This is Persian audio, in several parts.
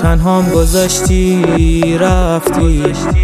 تنهام گذاشتی رفتی،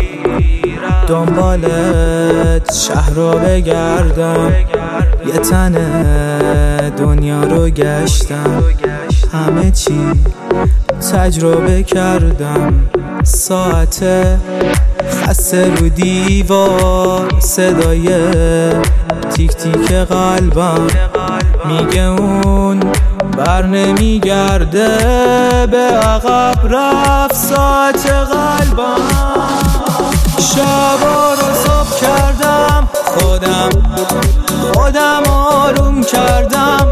دنبالت شهر رو بگردم، یه تنه دنیا رو گشتم، همه چی تجربه کردم. ساعت خسته رو دیوار، صدای تیک تیک قلبم میگه اون بر نمیگرده، به عقب رفت ساعت قلبم. شبا رو صبح کردم، خودم آروم کردم،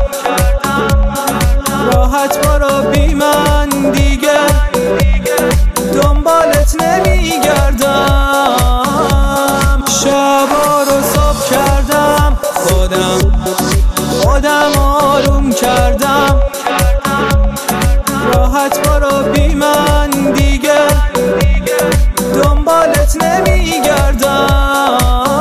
راحت برو بی من دیگه دنبالت نمیگردم. شبا رو صبح کردم، خودم آروم کردم، راحت برو بی من دیگه دنبالت نمیگردم.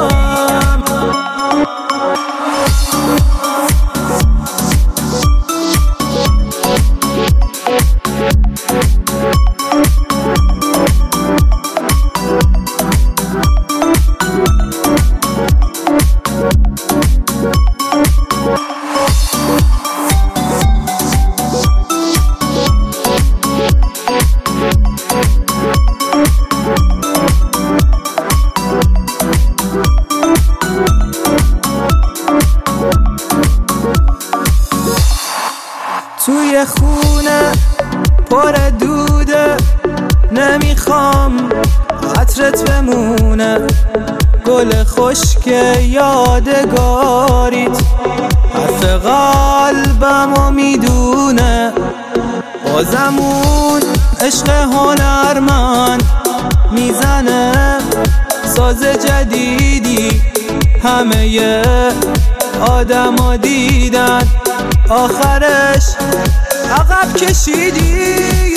توی خونه پر دوده، نمیخوام عطرت بمونه، گل خشک یادگاریت حرف قلبمو میدونه. بازمون عشق هنرمند میزنه ساز جدیدی، همه آدما دیدن آخرش عقب کشیدی.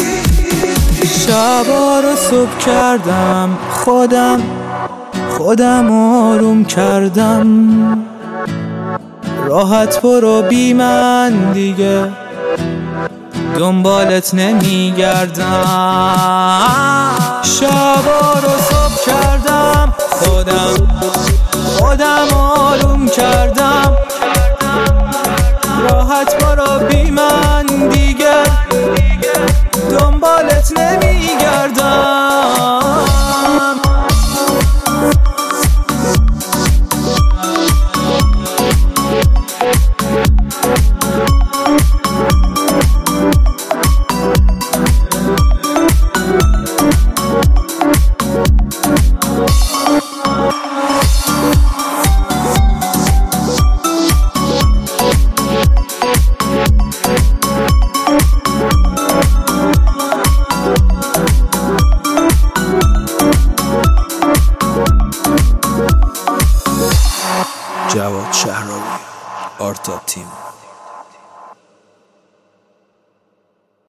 شبا رو صبح کردم، خودم آروم کردم، راحت برو بی من دیگه دنبالت نمیگردم. شبا رو صبح کردم، خودم آروم کردم، راحت برو بی من دیگه دنبالت نمیگردم. جواد شهراوی، آرتا تیم.